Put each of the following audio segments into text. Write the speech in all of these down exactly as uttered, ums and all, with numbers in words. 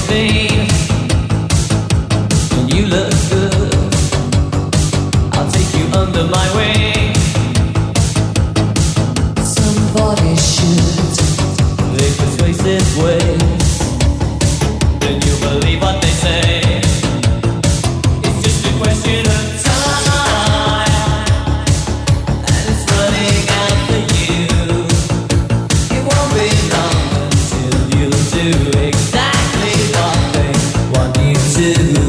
seen. And you look good. I'll take you under my wing. Somebody should. They persuasive ways. Then you believe what they say. It's just a question of time, and it's running out for you. It won't be long until you'll do exactly what they want you to.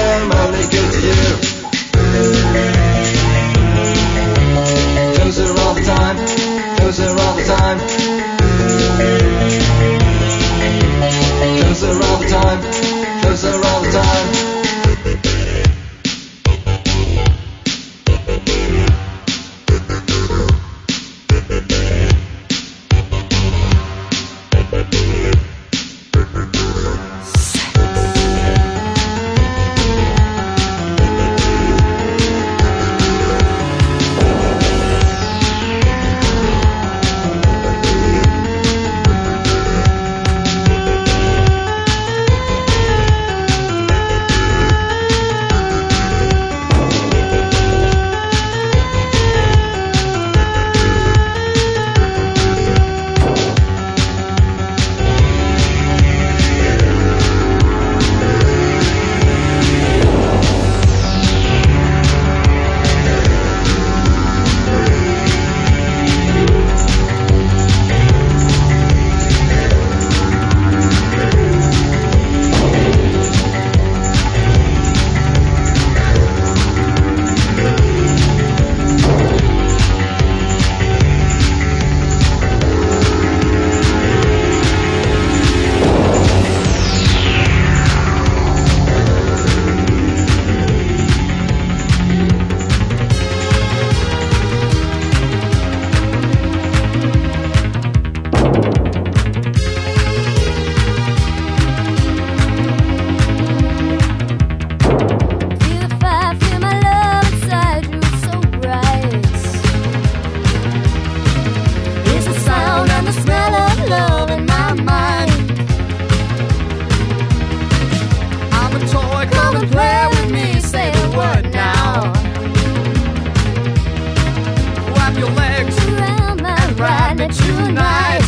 Closer all met you tonight.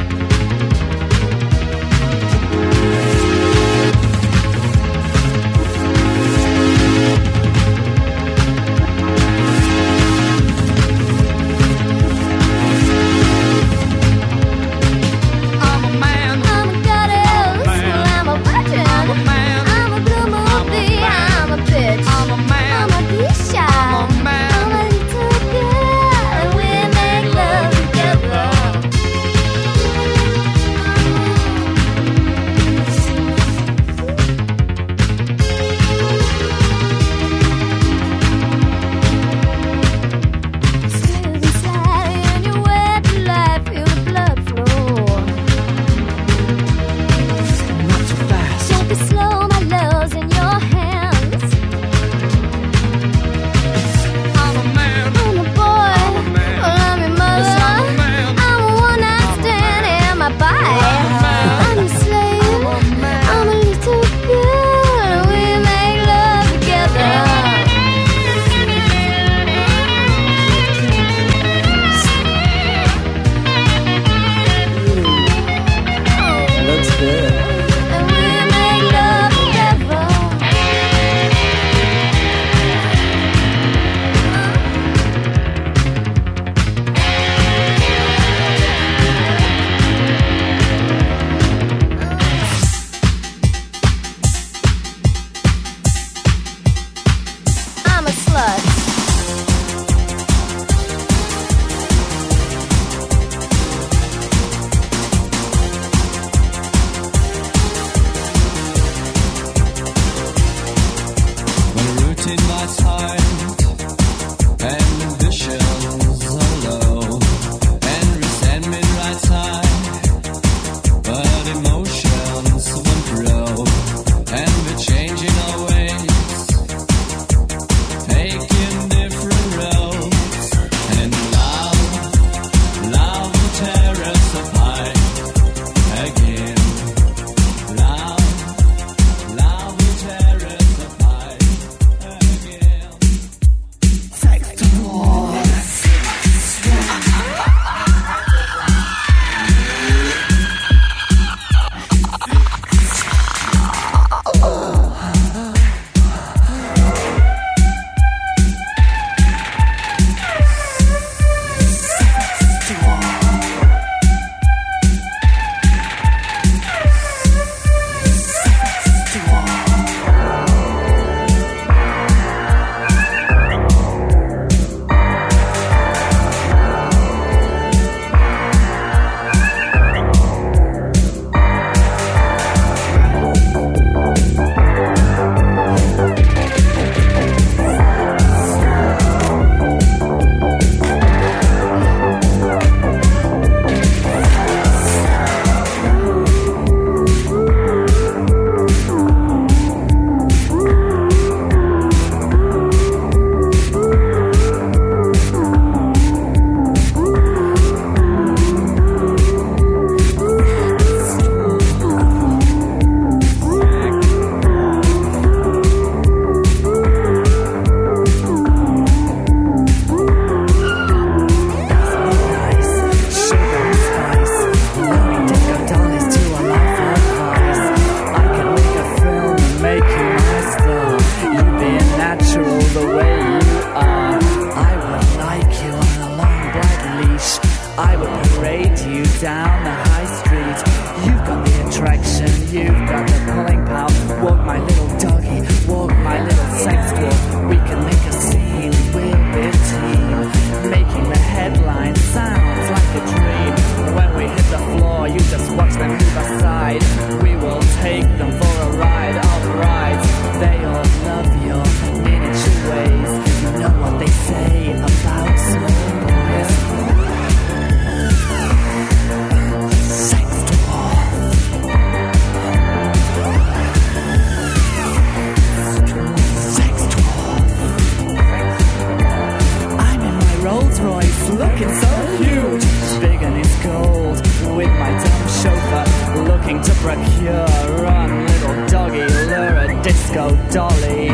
disco dolly.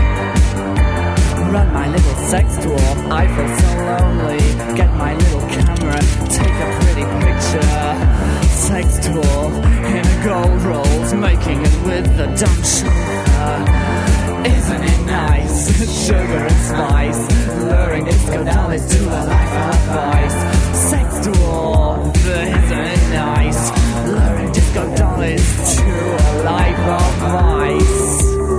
Run my little sex dwarf, I feel so lonely. Get my little camera, take a pretty picture. dumb chauffeur. Isn't it nice? Sugar and spice, luring disco dollars to a life of vice. Sex dwarf, isn't it nice? Luring disco dollars to a life of vice.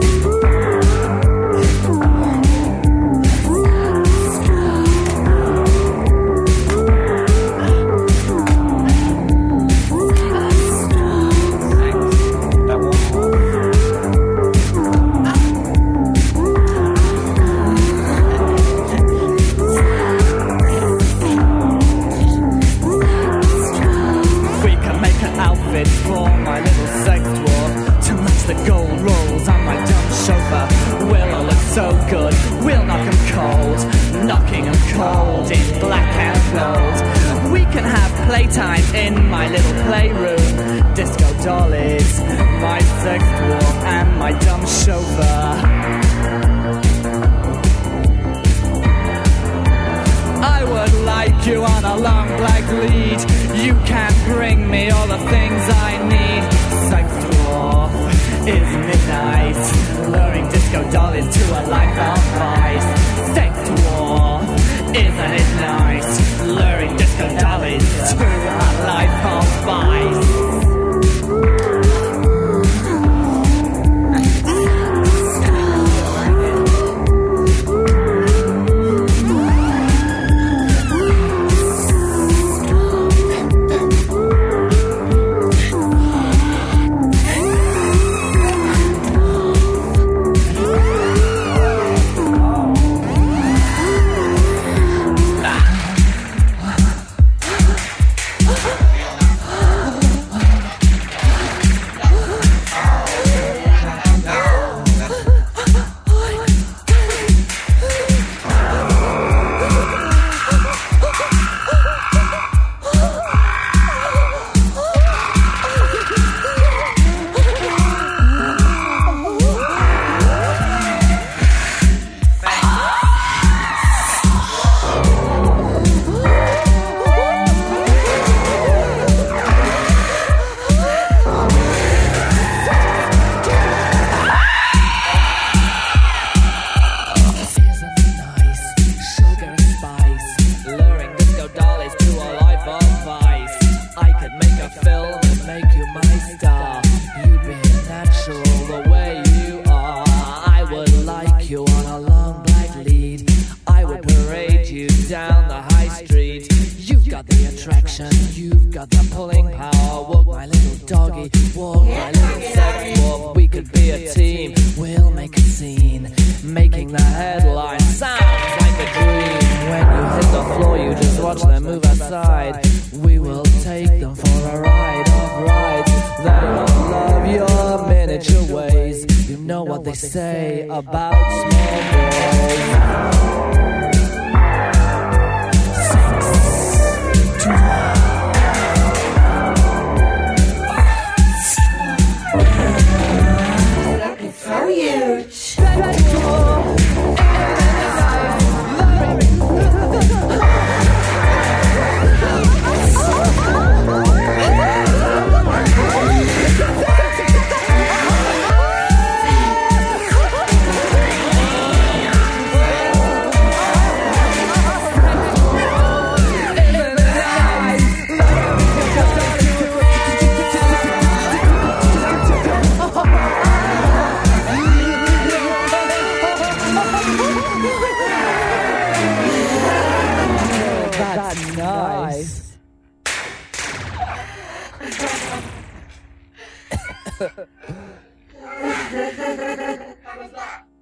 For my little sex dwarf to match the gold rolls on my dumb chauffeur. We'll all look so good, we'll knock 'em cold, knocking 'em cold in black and gold. We can have playtime in my little playroom. Disco dollies, my sex dwarf and my dumb chauffeur. I would like you on a long black lead. You can bring me all the things I need. Sex dwarf, isn't it nice? Luring disco dollies to a life of vice. Sex dwarf, isn't it nice? Luring disco dollies to a life of vice. You've got the pulling power. Walk my little doggy, walk my little sex dwarf. We could be a team, we'll make a scene, making the headline sounds like a dream. When you hit the floor, you just watch them move aside. We will take them for a ride of rides. They will love your miniature ways. You know what they say about small boys. So huge. That's nice. How was that?